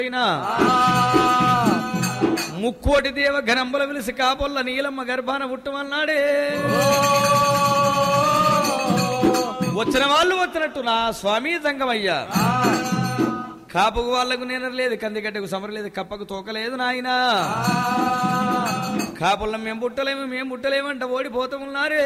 ముక్కోటి దేవ ఘనంబుల విలిసి కాపొల్ల నీలమ్మ గర్భాన పుట్టమన్నాడే. వచ్చిన వాళ్ళు వచ్చినట్టు నా స్వామి జంగమయ్యా. కాపుకు వాళ్లకు నేనలేదు, కందిగడ్డకు సమరలేదు, కప్పకు తోకలేదు నాయనా. కాపుల్లో మేము పుట్టలేమంట ఓడిపోతామున్నారే.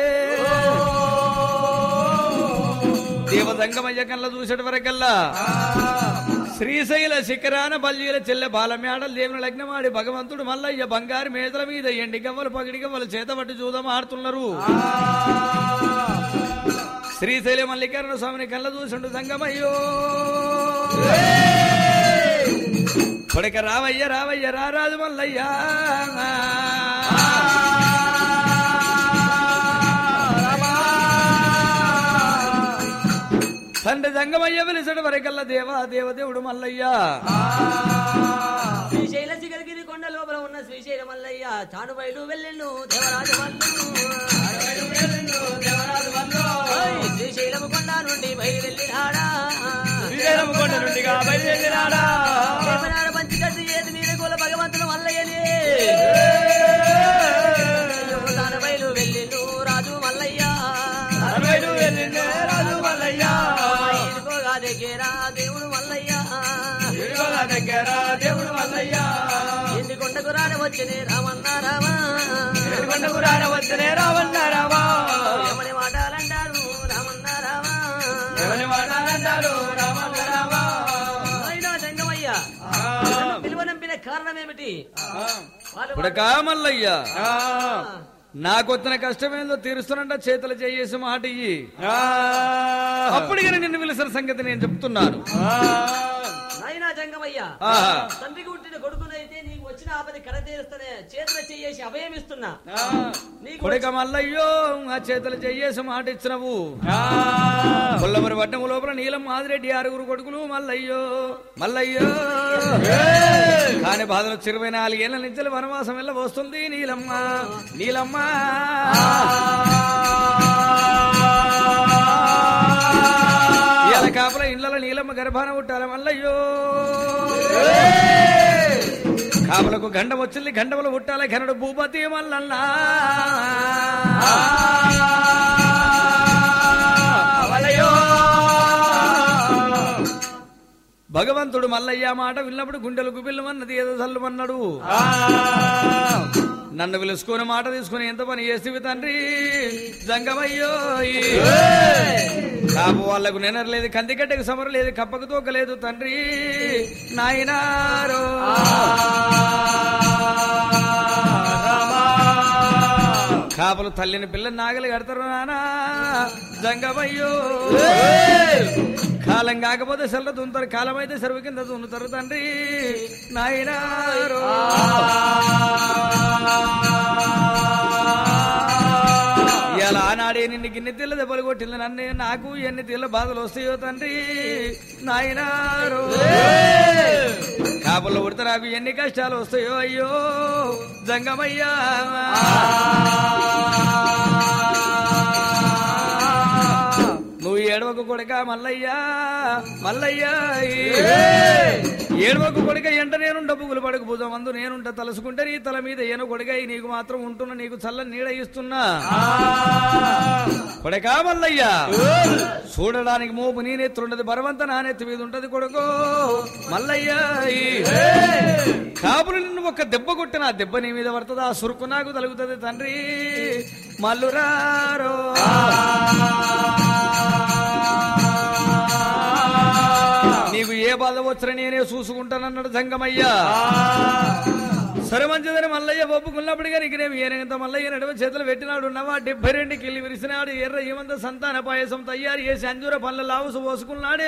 దేవదంగమయ్య కళ్ళ చూసేట వరకల్లా శ్రీశైల శిఖరాన బల్లీల చెల్లె బాలమేడలు దేవుని లగ్నమాడి భగవంతుడు మల్లయ్య బంగారు మేదల మీద ఎండి గవ్వలు పగిడి గవ్వలు చేతబట్టి చూద్దాం ఆడుతున్నారు. శ్రీశైల మల్లికార్జున స్వామిని కళ్ళ చూసిండు సంగమయ్యో. కొడక రావయ్య రావయ్య రారాజు మల్లయ్యా. తండ్రి జంగమయ్య వెలిసడు వరకల్లా దేవదేవుడు మల్లయ్యా. శ్రీశైల శిఖరగిరి కొండ లోపల ఉన్న శ్రీశైల మల్లయ్య చానుబైలు వెళ్ళిండు దేవరాజు శ్రీశైలము కొండ నుండి బయలువెళ్ళినాడా. పంచి కట్టి ఏది మీద కూల భగవంతుడు మల్లయ్యని తాను బయలు వెళ్ళిండు రాజు మల్లయ్య. దేవుడు మల్లయ్య ఇంటి కొండకు రానవచ్చనే రామన్నారావా. ఏమని మాటాలంటారు రామన్నారావా. అయినా జంగమయ్య పిలువనంపిన కారణమేమిటి? మల్లయ్య నాకొచ్చిన కష్టమేందో తీరుస్తున్నంట చేతులు చేసి మాట ఇయ్యి. అప్పటికనే నిన్ను పిలిచిన సంగతి నేను చెప్తున్నాను. నాయనా జంగమయ్య తండ్రికి పుట్టిన కొడుకునైతే నీకు వచ్చిన ఆపది కడతీరుస్తూనే చేతులు చేసి అభయం ఇస్తున్నా. కొడుక మల్లయ్యో ఆ చేతులు చేసి మాట ఇచ్చినవు. కొల్లమరి పట్టణం లోపల నీలం మాదిరెడ్డి 6 కొడుకులు మల్లయ్యో కాని బాధలు 24 ఏళ్ల నుంచి వనవాసం వెళ్ళ వస్తుంది నీలమ్మ. ఇలా కాపల ఇళ్లలో నీలమ్మ గర్భాన పుట్టాల మల్లయ్యో. కాపలకు గండం వచ్చింది, గండములు పుట్టాల ఘనుడు భూపతి మల్లన్నా. భగవంతుడు మల్లయ్య మాట విన్నప్పుడు గుండెలు గుబిల్లమన్నది ఏదో చల్లుమన్నాడు. నన్ను పిలుచుకుని మాట తీసుకుని ఎంత పని చేసేవి తండ్రి జంగమయ్యో. కాపు వాళ్లకు నెనరలేదు, కందిగడ్డకు సమరలేదు, కప్పకు తోకలేదు తండ్రి నాయనారో. కాపులు తల్లిని పిల్లని నాగలి కడతారు నానా జంగమయ్యో. కాలం కాకపోతే సెల్ల దున్నుతారు, కాలం అయితే సెరువు కింద దున్నుతారు తండ్రి నాయనారో. ఇలా ఆనాడే నిన్ను గిన్నె తిల్ల దెబ్బలు కొట్టింది నన్ను, నాకు ఎన్ని తిల్ల బాధలు వస్తాయో తండ్రి నాయనారో. కాపుల్లో పుడితే నాకు ఎన్ని కష్టాలు వస్తాయో అయ్యో జంగమయ్యా. నువ్వు ఏడవకు కొడుక మల్లయ్యా ఏడవకు కొడుక ఎంట నేనుంట పువ్వులు పడకు భుజం అందు నేనుంట తలుసుకుంటే నీ తల మీద ఏను కొడుక నీకు మాత్రం ఉంటున్నా, నీకు చల్లని నీడ ఇస్తున్నా కొడుక మల్లయ్యా. చూడడానికి మోపు నీ నెత్తుంటది, బరవంత నా నెత్తి మీద ఉంటది కొడుకో మల్లయ్యా. కాపులు నిన్ను ఒక్క దెబ్బ కొట్టిన ఆ దెబ్బ నీ మీద పడుతుంది, ఆ సురుకు నాకు తలుగుతుంది తండ్రి మల్లురారో. నీకు ఏ బాధ వచ్చినా నేనే చూసుకుంటానన్నాడు జంగమయ్యా. సరే మంచిదని మల్లయ్య ఒప్పుకున్నప్పటికీ నీకునేమి ఏనంత మల్లయ్య నడుమ చేతులు పెట్టినాడు. ఉన్నవా 72 కిల్లి విరిసినాడు. ఎర్ర ఏమంత సంతాన పాయసం తయారు చేసి అంజూర పళ్ళ లావుసు పోసుకున్నాడే.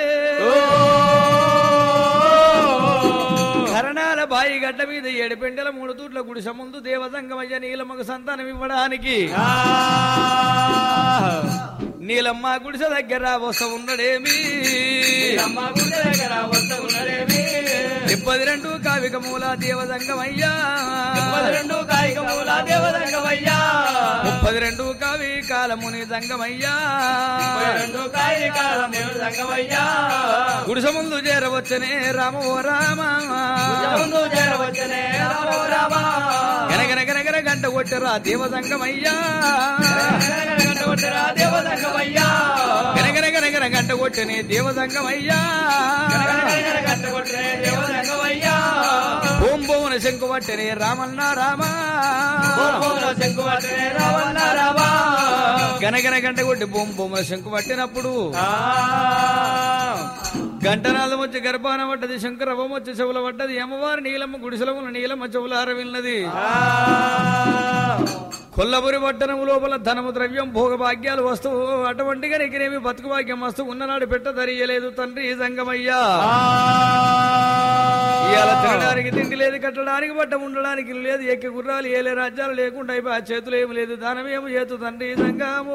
కరణాల బాయి గడ్డ మీద 7 పెండెల 3 తూట్ల గుడిసె ముందు దేవజంగమయ్య నీలమ్మకు సంతానం ఇవ్వడానికి నీలమ్మ గుడిసె దగ్గర వస్త ఉన్నడేమి. 72 కావిక మూల దేవదంగమయ్యా 72 కాయిక మూల దేవదంగమయ్యా 32 కావి కాలముని దంగమయ్యా 32 కాయికాల దేవదంగమయ్యా గుడిసె ముందు చేరవచ్చనే రామ ఓ రామ ముందు చేరవచ్చనే రామ రామ గనగన గనగన గంట కొట్టరా దేవదంగమయ్యా కొట్టరా దేవదంగమయ్యా గనగన గనగన గంట కొట్టనే దేవదంగమయ్యా కొట్టరే దేవదంగమయ్యా ఓం భువన శంకు పట్టనే రామన్న రామ శంకు పట్టరే రామన్న రామ గనగన గంట కొట్టి బొమ్మ బొమ్మల శంకు పట్టినప్పుడు గంటనాదం వచ్చి గర్భాన పడ్డది శంకరవం వచ్చి చెవుల పడ్డది అమ్మవారి నీలమ్మ గుడిసెలముల నీలమ్మ చెవుల ఆరవిన్నది కొల్లపురి పట్టణము లోపల ధనము ద్రవ్యం భోగ భాగ్యాలు వస్తువు అటువంటిగా నీకునేమి బతుకు భాగ్యం వస్తూ ఉన్ననాడు పెట్ట ధరియలేదు తండ్రి సంగమయ్యా ఇవాళ తినడానికి తిండి లేదు కట్టడానికి బట్ట ఉండడానికి ఇల్లు లేదు ఎక్కి గుర్రాలు ఏలే రాజ్యాలు లేకుండా అయిపోయి ఆ చేతులు ఏమి లేదు దానమేమో చేతు తండ్రి సంగమో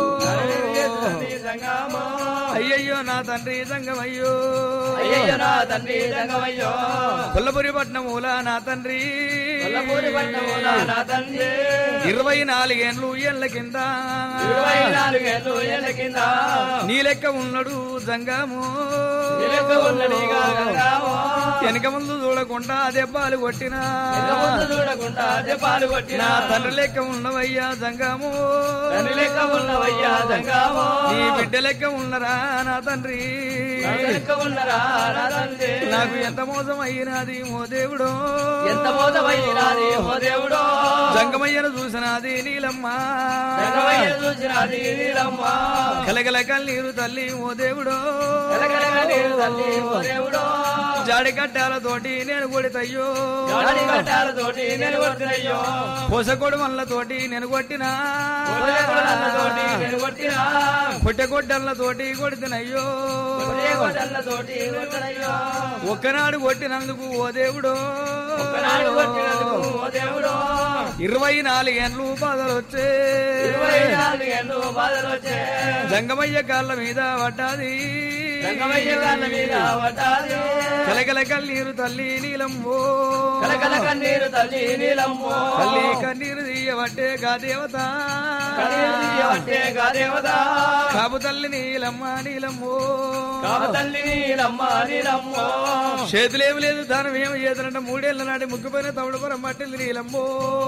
అయ్యయ్యో నా తండ్రి సంగమయ్యో అయ్యయ్యో నా తండ్రి సంగమయ్యో కొల్లపురి పట్నమూల నా తండ్రి కొల్లపూరి పట్టణముల నా తండ్రి 24 ఏళ్ళు ఏళ్ల కింద 24 ఏళ్ల కింద నీ లెక్క ఉన్నాడు సంగము నీ లెక్క ఉన్నడిగా గంగామో వెనక ముందు చూడకుండా దెబ్బలు కొట్టినా ముందు చూడకుండా దెబ్బలు కొట్టినా తండ్రి లెక్క ఉన్నవయ్యా సంగము తండ్రి లెక్క ఉన్నవయ్యా సంగమో నీ బిడ్డ లెక్క ఉన్నరా నా తండ్రి లెక్క ఉన్నరా నా తండ్రి నాకు ఎంత మోసం అయినది ఓ దేవుడో ఎంత మోసమైనాది ఓ దేవుడో సంగమయ్యను చూసినది నీలమ్మ సంగమయ్య చూసినది నీలమ్మ కలగల కన్నీరు తల్లి ఓ దేవుడో కలకల నీరు తల్లి ఓ దేవుడో జాడి కట్టాలతోటి నేను కొడితయ్యో జాడి కట్టాలతోటి నేను కొట్టినయ్యో పొసకొడు మళ్ళతోటి నేను కొట్టినా కొలకొలతోటి నేను కొట్టినా కొట్టెగొడ్డలతోటి కొడితినయ్యో కొలకొలతోటి కొట్టినయ్యో ఒక్కనాడు కొట్టినందుకు ఓ దేవుడో ఒకనాడు కొట్టినందుకు ఓ దేవుడో 24 ఏళ్ళు బాధలు వచ్చే 24 ఏళ్ళు బాధలు వచ్చే జంగమయ్య కాళ్ళ మీద పడ్డాది సంగమయ్య గాళ్ళ మీద పడ్డాది కలకల కన్నీరు తల్లి నీలమ్మో కలకల కన్నీరు తల్లి నీలమ్మో తల్లి కన్నీరు తీయబట్టే గా దేవత కన్నీరు తీయబట్టే గా దేవత కాపు తల్లి నీలమ్మ నీలమ్మో కాపు తల్లి నీలమ్మ నీలమ్మో చేతులేమి లేదు దానం ఏమి చేతులంటే 3 ఏళ్ల నాటి ముగ్గుపోయిన తవుడు పొరం మట్టిల్లి నీలమ్మో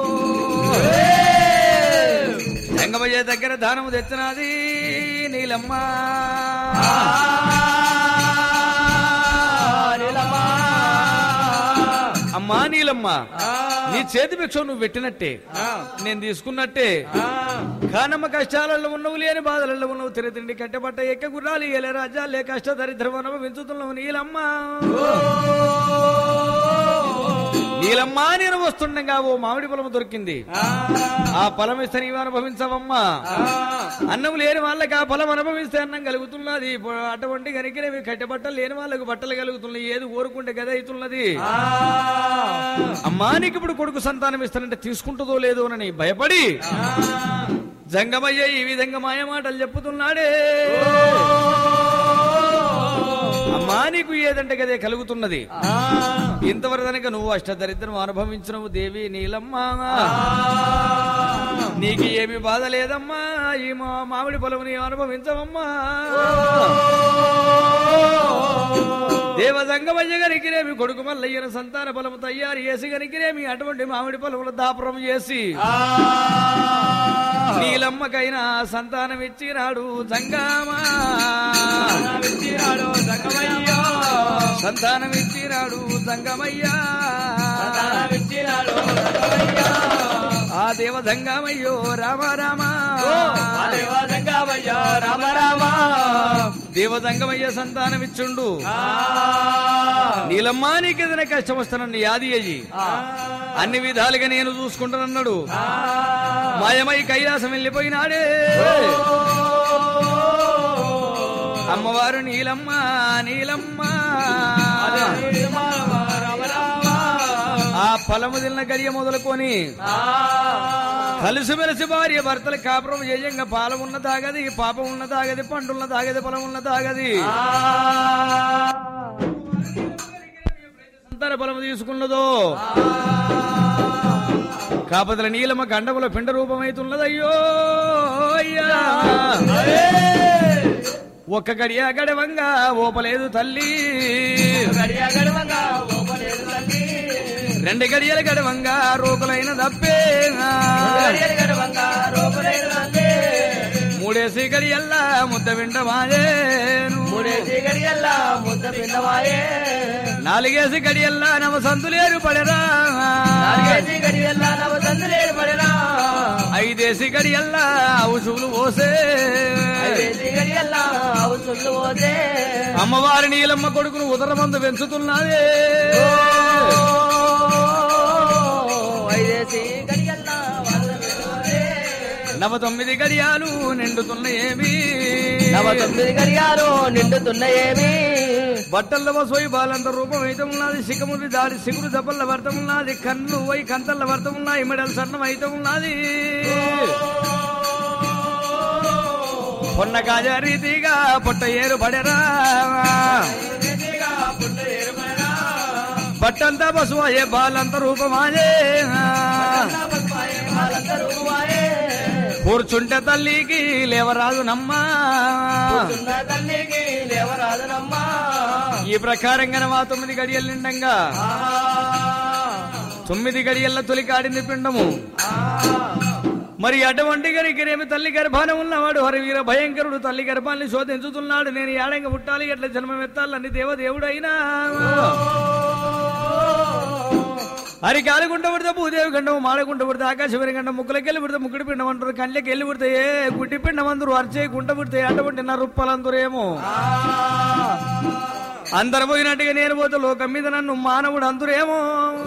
జంగమయ్య దగ్గర దానము తెచ్చినది నీలమ్మ అమ్మా నీలమ్మ నీ చేతి భిక్ష నువ్వు పెట్టినట్టే నేను తీసుకున్నట్టే కానమ్మ కష్టాలలో ఉన్నవు లేని బాధలలో ఉన్నవు తిరిగి కట్టబట్ట ఎక్క గుర్రాలు ఏలే రాజ్యాలే కష్ట దరిద్రం అనుభవించుతున్నావు నీలమ్మ నీలమ్మ నేను వస్తుండగా ఓ మామిడి పొలం దొరికింది ఆ ఫలం ఇస్తే నీవు అనుభవించవమ్మా అన్నం లేని వాళ్ళకి ఆ ఫలం అనుభవిస్తే అన్నం కలుగుతున్నది అటువంటి కనికినవి కట్టబట్టలు లేని వాళ్ళకు బట్టలు కలుగుతున్నాయి ఏది కోరుకుంటే గద అవుతున్నది అమ్మా నీకు ఇప్పుడు కొడుకు సంతానం ఇస్తానంటే తీసుకుంటుందో లేదోనని భయపడి జంగమయ్య ఈ విధంగా మాయ మాటలు చెప్పుతున్నాడే అమ్మా నీకు ఏదంటే గదే కలుగుతున్నది ఇంతవరదనక నువ్వు అష్టదరిద్రం అనుభవించినవు దేవి నీలమ్మ నీకు ఏమి బాధ లేదమ్మా ఈ మామిడి పొలం నీ అనుభవించవమ్మా దేవదంగమయ్య గనికినేమి కొడుకు మల్లయ్యన సంతాన పొలము తయారు చేసి గనికినేమి అటువంటి మామిడి పొలముల దాపురం చేసి నీలమ్మకైనా సంతానం ఇచ్చినాడు జంగమా సంతానం ఇచ్చినాడు జంగమయ్యా ఆ దేవదంగమయ్యో రామ రామ రామ రామ దేవదంగమయ్య సంతానం ఇచ్చుండు నీలమ్మా నీకేదైనా కష్టం వస్తానని యాది అయ్యి అన్ని విధాలుగా నేను చూసుకుంటానన్నాడు మాయమై కైలాసం వెళ్ళిపోయినాడే అమ్మవారు నీలమ్మ నీలమ్మ ఆ ఫలము తిన్న గడియ మొదలుకొని కలిసిమెలిసి భార్య భర్తలు కాపురం చేయంగా పాలం ఉన్న తాగది పాపం ఉన్న తాగది పండున్న తాగది పొలం ఉన్న తాగది సంతాన బలము తీసుకున్నదో కాపదల నీలమ గండముల పిండ రూపమైతున్నదయ్యో అయ్యా ఒక్క గడియా గడవంగా ఓపలేదు తల్లి రెండు గడియల గడవంగా రూపులైన తప్పే మూడేసి గడియల్లా ముద్ద వింటమాయేను నాలుగేసి గడియల్లా నవ సంతులేరు పడరా ఐదేసి గడియల్లా ఔషులు పోసే అమ్మవారి నీలమ్మ కొడుకును ఉదరమందు పెంచుతున్నదే నవ 9 గడియాలు నిండుతున్నాయేమి బట్టల్లో సోయి బాలంత రూపం అయితే ఉన్నది శిఖముది దాడి సిగురు దెబ్బల వర్తం ఉన్నది కన్ను వై కంతల్ల వర్తం ఉన్నాయి మెడల్ సన్నం అయితే ఉన్నది పొన్న కాజ రీతిగా పొట్ట ఏరు పడరా బట్టంతా బసువాయే బాలంత రూపమాయే కూర్చుంటే తల్లికి లేవరాదు నమ్మా ఈ ప్రకారంగా మా 9 గడియలు నిండంగా 9 గడియల్ల తొలికాడింది పిండము మరి అటువంటి గరికరేమి తల్లి గర్భాన ఉన్నవాడు హరివీర భయంకరుడు తల్లి గర్భాన్ని శోధించుతున్నాడు నేను ఏడంగా పుట్టాలి ఎట్లా జన్మం ఎత్తాలని దేవదేవుడైనా హరికాలు గుంట పుడితే భూదేవి గండం మాడగుంట పుడితే ఆకాశవరి గండం ముక్కులకెళ్ళి పుడితే ముక్కుడి పిండం అంటారు కళ్ళకి వెళ్ళి పుడితే గుడ్డి పిండం అందరూ అరిచే గుంట పుడితే అటువంటి నా రుప్పలందరూ ఏమో అందరు పోయినట్టుగా నేను పోతే లోకం మీద నన్ను మానవుడు అందరేమో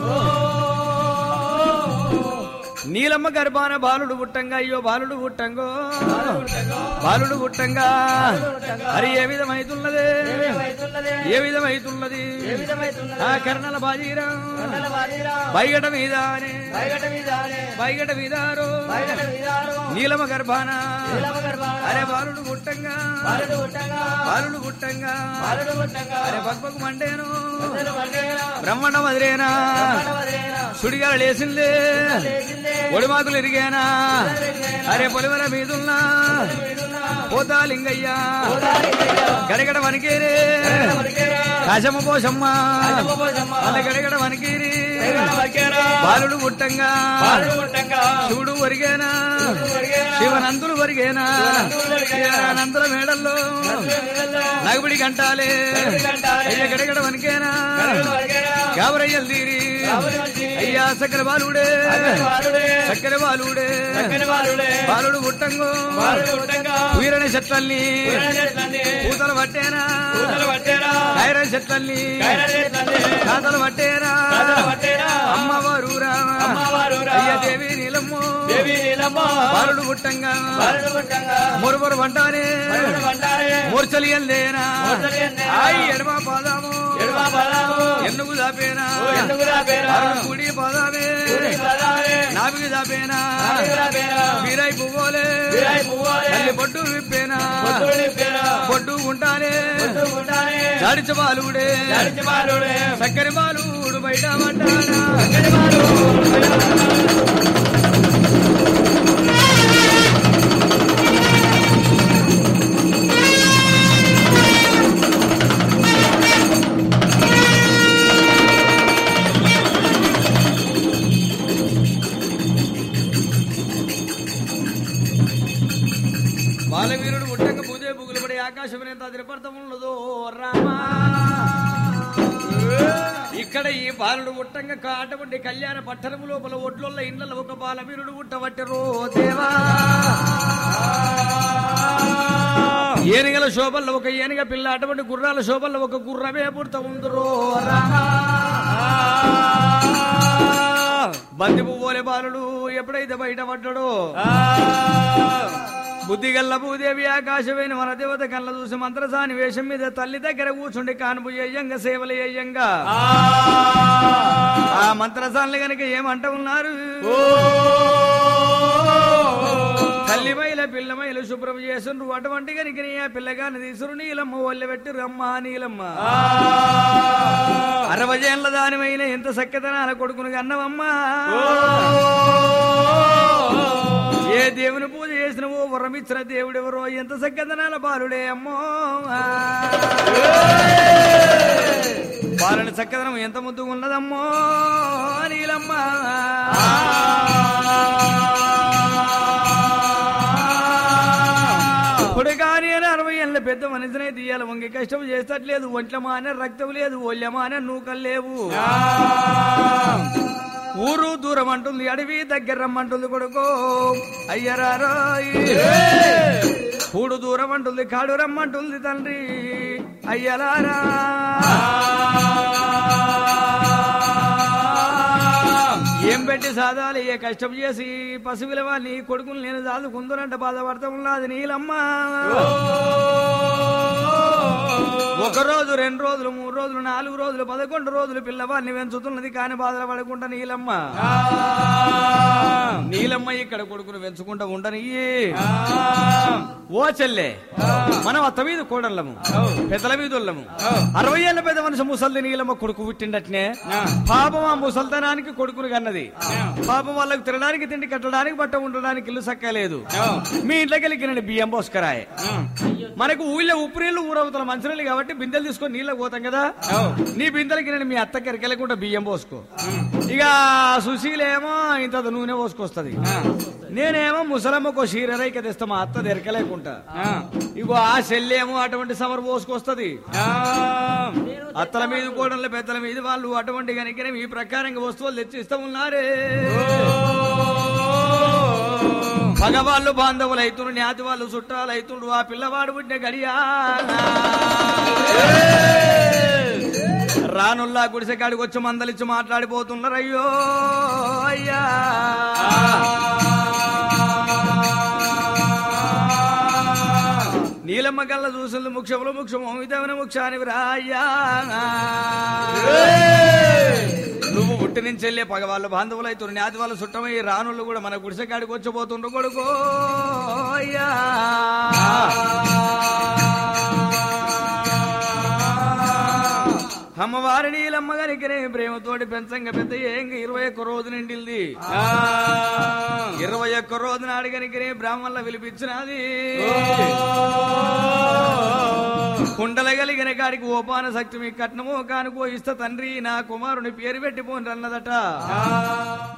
నీలమ్మ గర్భాన బాలుడు పుట్టంగా అయ్యో బాలుడు పుట్టంగో బాలుడు పుట్టంగా హరి ఏ విధమైతున్నదే ఏ విధమైతున్నది ఆ కర్ణల బాజీరా బైగట మీదానే బైగట మీదారో నీలమ్మ గర్భాన అరే బాలుడు పుట్టంగా బాలుడు పుట్టంగా అరే పక్కకు మండేను బ్రహ్మణ మదిరేనా సుడిగా లేసిందే ఒడిమాకులు ఇరిగేనా అరే పొలివల మీదున్నా పోతాలింగయ్యా గడగడ వనికేరే కాశమ్మ పోషమ్మ అలా గడగడ వనికేరి బాలుడు పుట్టంగా శివుడు వరిగేనా శివనందులు వరిగేనా శివనందుల మేడల్లో నగుబడి గంటాలే అయ్య గడగడ వనికేనా గాబరయ్యలు తీరి అయ్యా సక్కర బాలుడే సక్కర బాలుడే బాలుడు పుట్టంగో వీరని చెట్లల్ని పూతలు పట్టేనా ఐరన చెట్లల్ని కాతలు పట్టేనా అమ్మవారురా అయ్య దేవి నీలమ్మో బాలుడు పుట్టంగా మొరుమొరు వంటానే మూర్చలి ఎల్లేనా అయ్యి ఎడమ పాదాము ఎన్నుగు దాపేనా కుడి పాదామే నావికి దాపేనా వీరై పువ్వులే తల్లి పొట్టు విప్పేనా పొట్టు ఉంటానే జాడిచ బాలుడే చక్కని బాలుడు బయట పడ్డానా బాలవీరుడు పుట్టక పూజే బుగులు పడి ఆకాశమనేంత అదిరిపడతమున్నదో రామా ఇక్కడ ఈ బాలుడు పుట్టంగా కాటబడి కళ్యాణ పట్టణము లోపల ఒడ్ల ఇండ్ల ఒక బాలవీరుడు పుట్టబట్టరో దేవా ఏనుగల శోభల్లో ఒక ఏనుగ పిల్ల అటువంటి గుర్రాల శోభల్లో ఒక గుర్రమే పుడత ఉందరో రామా బంది పువ్వులే బాలుడు ఎప్పుడైతే బయట పడ్డాడో బుద్ధిగల్ల భూదేవి ఆకాశమైన మన దేవత కళ్ళ చూసి మంత్రసాని వేషం మీద తల్లి దగ్గర కూర్చుండి కానుపు అయ్యంగా సేవలు అయ్యంగా ఆ మంత్రసానులు గనక ఏమంట ఉన్నారు తల్లిమైల పిల్లమైలు శుభ్రం చేసుండ్రు అటువంటి కనుక నీ ఆ పిల్లగాని తీసురు నీలమ్మ ఒళ్ళె పెట్టి రమ్మ నీలమ్మ 60 ఏళ్ల దానిమైన ఎంత సక్కదనాల కొడుకును కన్నవమ్మా ఏ దేవుని పూజ చేసినవో వరమిచ్చిన దేవుడెవరో ఎంత సక్కదనాల బాలుడే అమ్మో బాలుని చక్కదనం ఎంత ముద్దుగా ఉన్నదమ్మో నీలమ్మ కొడుకాని 60 ఏళ్ళ పెద్ద మనిషినే తీయాలి వంగి కష్టం చేస్తట్లేదు ఒంట్ల మానే రక్తం లేదు ఒళ్ళమానే నూకలు లేవు ఊరు దూరం అంటుంది అడవి దగ్గర రమ్మంటుంది కొడుకో అయ్యరారో కూడు దూరం అంటుంది కాడు రమ్మంటుంది తండ్రి అయ్యలారా ఏం పెట్టి సాధాలి ఏ కష్టం చేసి పసిపిల వాళ్ళని కొడుకుని నేను దాదుకుందనంట బాధపడతా ఉన్నది నీలమ్మ 1 రోజు 2 రోజులు 3 రోజులు 4 రోజులు 11 రోజులు పిల్లవాడిని పెంచుతున్నది కాని బాధలు పడకుండా నీలమ్మ నీలమ్మ ఇక్కడ కొడుకును పెంచుకుంటా ఉండని ఓ చెల్లె మనం అత్త మీద కోడళ్ళము పెద్దల మీద వాళ్ళము 60 ఏళ్ళ పెద్ద మనిషి ముసల్ది నీలమ్మ కొడుకు పుట్టిండట్నే పాపం ఆ ముసల్తనానికి కొడుకును కన్నది పాపం వాళ్ళకు తినడానికి తిండి కట్టడానికి బట్ట ఉండడానికి ఇల్లు సక్కలేదు మీ ఇంట్లోకి వెళ్ళి బియ్యం పోసుకరాయి మనకు ఊళ్ళో ఉప్పు నీళ్లు ఊరవుతున్న మంచినీళ్ళు కాబట్టి బిందెలు తీసుకొని నీళ్ళకి పోతాం కదా నీ బిందెలకి నేను మీ అత్తకి ఎరకెళ్ళకుండా బియ్యం పోసుకో ఇక సుశీలేమో ఇంత నూనె పోసుకొస్తుంది నేనేమో ముసలమ్మకో చీరరైక తెస్తా మా అత్త ఎరకలేకుండా ఇగో ఆ చెల్లేమో అటువంటి సమర్ పోసుకొస్తుంది అత్తల మీద కోడళ్ళ పెద్దల మీద వాళ్ళు అటువంటి కనుక ఈ ప్రకారంగా వస్తువులు తెచ్చి ఇస్తా ఉన్నారే మగవాళ్ళు బాంధవులు అవుతుండ్రు జ్ఞాతి వాళ్ళు చుట్టాలు అవుతుండ్రు ఆ పిల్లవాడు పుట్టిన గడియా రానుల్లా గుడిసె కాడికి వచ్చి మందలిచ్చి మాట్లాడిపోతున్నారు అయ్యో అయ్యా నీలమ్మ కళ్ళ చూసింది ముఖ్యములు ముఖ్యము ఇదేమైనా ముఖ్యానివి రాయ్యా నువ్వు పుట్టి నుంచి వెళ్ళే పగవాళ్ళు బాంధవులు అవుతున్నారు జ్ఞాతి వాళ్ళు చుట్టమై రానుళ్ళు కూడా మన గుడిసె కాడికి వచ్చిపోతుండ్రు కొడుకో అయ్యా అమ్మవారి నీలమ్మ గారికి ప్రేమతోటి పెంచంగా పెద్ద ఏంగ 21 రోజు నిండిల్ది 21 రోజు నాడు కనుక బ్రాహ్మణుల పిలిపించినది కుండల కలిగిన కాడికి ఓపాన శక్తి మీ కట్నమో కానుకో ఇస్త తండ్రి నా కుమారుని పేరు పెట్టిపోని అన్నదట